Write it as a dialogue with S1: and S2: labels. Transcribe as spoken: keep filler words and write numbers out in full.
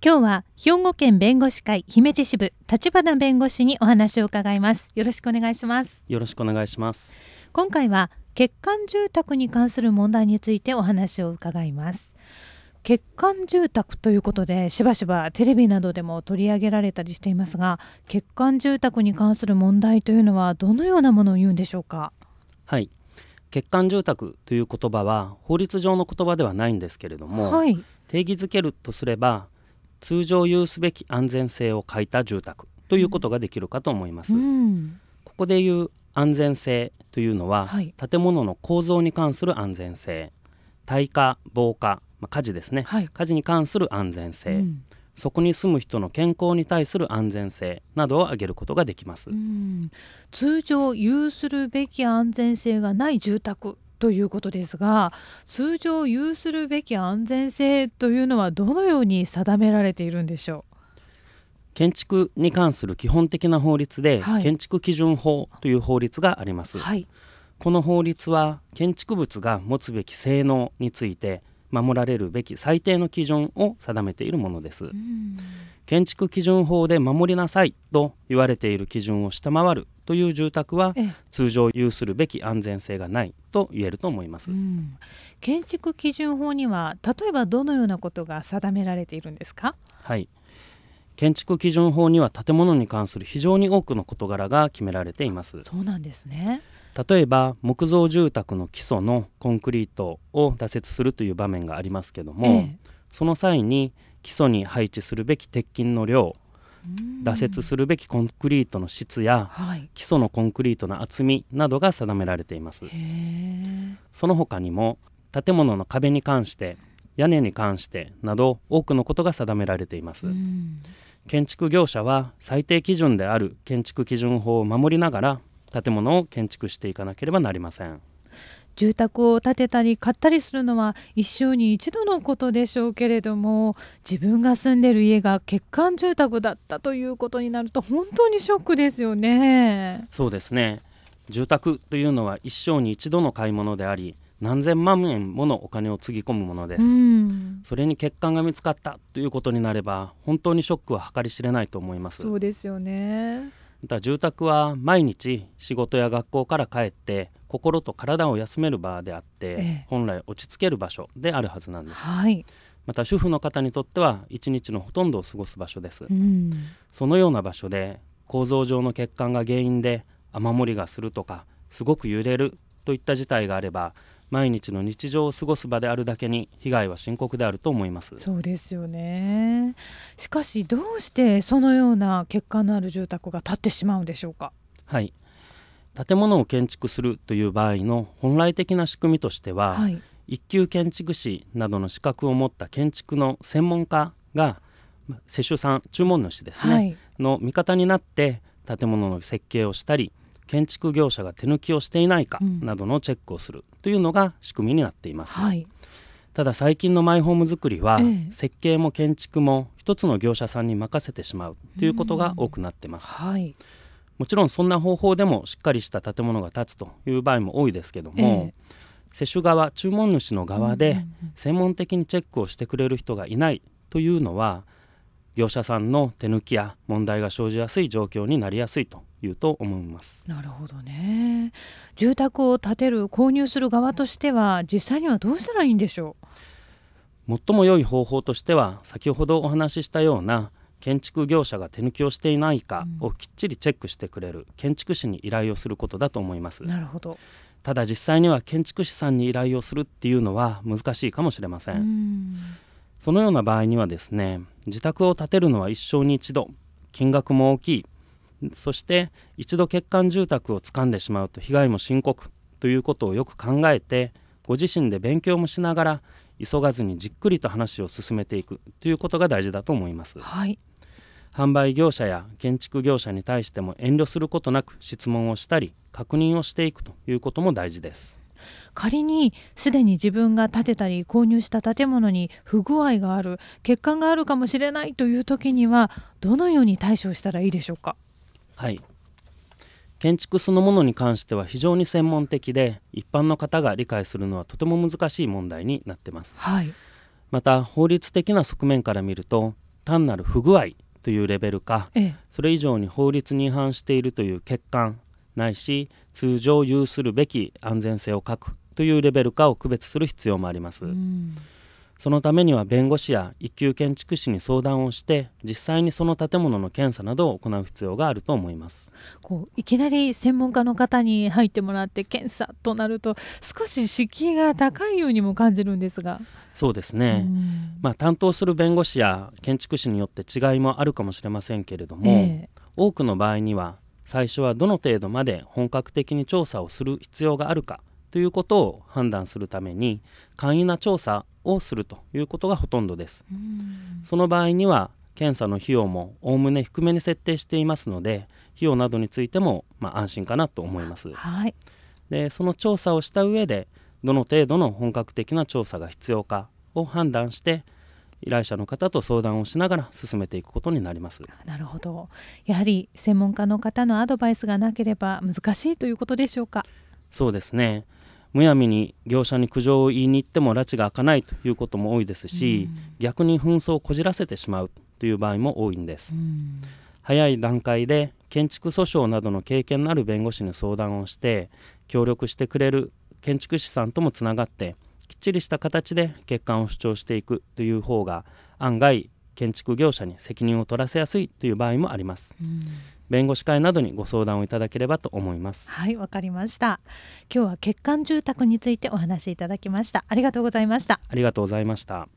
S1: 今日は兵庫県弁護士会姫路支部立花弁護士にお話を伺います。よろしくお願いします。
S2: よろしくお願いします。
S1: 今回は欠陥住宅に関する問題についてお話を伺います。欠陥住宅ということでしばしばテレビなどでも取り上げられたりしていますが、欠陥住宅に関する問題というのはどのようなものを言うんでしょうか。
S2: はい、欠陥住宅という言葉は法律上の言葉ではないんですけれども、
S1: はい、
S2: 定義づけるとすれば通常有すべき安全性を欠いた住宅ということができるかと思います、
S1: うん、
S2: ここでいう安全性というのは、はい、建物の構造に関する安全性、耐火、防火、まあ、火事ですね、はい、火事に関する安全性、うん、そこに住む人の健康に対する安全性などを挙げることができます、うん、
S1: 通常有するべき安全性がない住宅ということですが、通常有するべき安全性というのはどのように定められているんでしょう。
S2: 建築に関する基本的な法律で、はい、建築基準法という法律があります、はい、この法律は建築物が持つべき性能について守られるべき最低の基準を定めているものです。うん、建築基準法で守りなさいと言われている基準を下回るという住宅は通常有するべき安全性がないと言えると思います。うん、
S1: 建築基準法には例えばどのようなことが定められているんですか。
S2: はい、建築基準法には建物に関する非常に多くの事柄が決められています。
S1: そうなんですね。
S2: 例えば木造住宅の基礎のコンクリートを打設するという場面がありますけども、ええ、その際に基礎に配置するべき鉄筋の量、打設するべきコンクリートの質や、はい、基礎のコンクリートの厚みなどが定められています。へその他にも建物の壁に関して屋根に関してなど多くのことが定められています。建築業者は最低基準である建築基準法を守りながら建物を建築していかなければなりません。
S1: 住宅を建てたり買ったりするのは一生に一度のことでしょうけれども、自分が住んでいる家が欠陥住宅だったということになると本当にショックですよね。
S2: そうですね。住宅というのは一生に一度の買い物であり、何千万円ものお金をつぎ込むものです。うん、それに欠陥が見つかったということになれば本当にショックは計り知れないと思います。
S1: そうですよね。
S2: また住宅は毎日仕事や学校から帰って心と体を休める場であって、ええ、本来落ち着ける場所であるはずなんです。はい、また主婦の方にとっては一日のほとんどを過ごす場所です。うん、そのような場所で構造上の欠陥が原因で雨漏りがするとかすごく揺れるといった事態があれば、毎日の日常を過ごす場であるだけに被害は深刻であると思います。
S1: そうですよね。しかしどうしてそのような欠陥のある住宅が建ってしまうんでしょうか。
S2: はい、建物を建築するという場合の本来的な仕組みとしては、はい、一級建築士などの資格を持った建築の専門家が施主さん、注文主ですね、はい、の味方になって建物の設計をしたり、建築業者が手抜きをしていないかなどのチェックをするというのが仕組みになっています。はい、ただ最近のマイホーム作りは、ええ、設計も建築も一つの業者さんに任せてしまうということが多くなっています。はい、もちろんそんな方法でもしっかりした建物が建つという場合も多いですけども、ええ、施主側、注文主の側で専門的にチェックをしてくれる人がいないというのは、業者さんの手抜きや問題が生じやすい状況になりやすいというと思います。
S1: なるほどね。住宅を建てる、購入する側としては実際にはどうしたらいいんでしょ
S2: う。最も良い方法としては、先ほどお話ししたような建築業者が手抜きをしていないかをきっちりチェックしてくれる建築士に依頼をすることだと思います。
S1: なるほど。
S2: ただ実際には建築士さんに依頼をするっていうのは難しいかもしれません。うん、そのような場合にはですね、自宅を建てるのは一生に一度、金額も大きい、そして一度欠陥住宅を掴んでしまうと被害も深刻ということをよく考えて、ご自身で勉強もしながら急がずにじっくりと話を進めていくということが大事だと思います。はい、販売業者や建築業者に対しても遠慮することなく質問をしたり確認をしていくということも大事です。
S1: 仮にすでに自分が建てたり購入した建物に不具合がある、欠陥があるかもしれないという時にはどのように対処したらいいでしょうか。
S2: はい、建築そのものに関しては非常に専門的で、一般の方が理解するのはとても難しい問題になっています。はい、また法律的な側面から見ると、 単なる不具合というレベルか、
S1: ええ、
S2: それ以上に法律に違反しているという欠陥ないし通常有するべき安全性を欠くというレベルかを区別する必要もあります。
S1: うん、
S2: そのためには弁護士や一級建築士に相談をして実際にその建物の検査などを行う必要があると思います。
S1: こういきなり専門家の方に入ってもらって検査となると少し敷居が高いようにも感じるんですが。
S2: そうですね、まあ、担当する弁護士や建築士によって違いもあるかもしれませんけれども、
S1: えー、
S2: 多くの場合には最初はどの程度まで本格的に調査をする必要があるかということを判断するために簡易な調査をするということがほとんどです。
S1: うん、
S2: その場合には検査の費用もおおむね低めに設定していますので費用などについてもまあ安心かなと思います。
S1: はい、
S2: でその調査をした上でどの程度の本格的な調査が必要かを判断して依頼者の方と相談をしながら進めていくことになります。
S1: なるほど。やはり専門家の方のアドバイスがなければ難しいということでしょうか。
S2: そうですね、むやみに業者に苦情を言いに行っても拉致が開かないということも多いですし、うん、逆に紛争をこじらせてしまうという場合も多いんです。うん、早い段階で建築訴訟などの経験のある弁護士に相談をして協力してくれる建築士さんともつながってきっちりした形で欠陥を主張していくという方が案外建築業者に責任を取らせやすいという場合もあります。うん、弁護士会などにご相談をいただければと思います。
S1: はい、わかりました。今日は欠陥住宅についてお話しいただきました。ありがとうございました。
S2: ありがとうございました。